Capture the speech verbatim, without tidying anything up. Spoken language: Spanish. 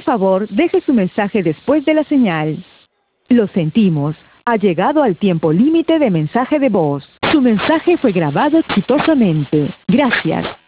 Por favor, deje su mensaje después de la señal. Lo sentimos. Ha llegado al tiempo límite de mensaje de voz. Su mensaje fue grabado exitosamente. Gracias.